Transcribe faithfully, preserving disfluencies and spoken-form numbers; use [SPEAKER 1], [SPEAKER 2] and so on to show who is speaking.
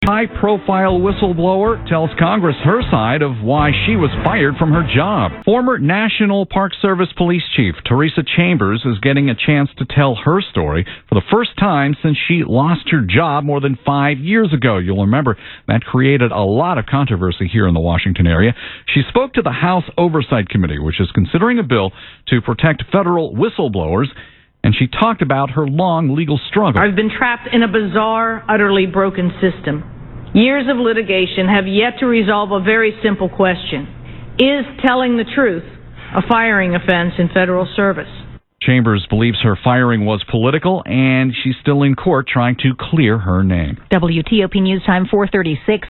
[SPEAKER 1] High-profile whistleblower tells Congress her side of why she was fired from her job. Former National Park Service Police Chief Teresa Chambers is getting a chance to tell her story for the first time since she lost her job more than five years ago. You'll remember that created a lot of controversy here in the Washington area. She spoke to the House Oversight Committee, which is considering a bill to protect federal whistleblowers, and she talked about her long legal struggle.
[SPEAKER 2] I've been trapped in a bizarre, utterly broken system. Years of litigation have yet to resolve a very simple question. Is telling the truth a firing offense in federal service?
[SPEAKER 1] Chambers believes her firing was political, and she's still in court trying to clear her name.
[SPEAKER 3] W T O P News Time four thirty-six.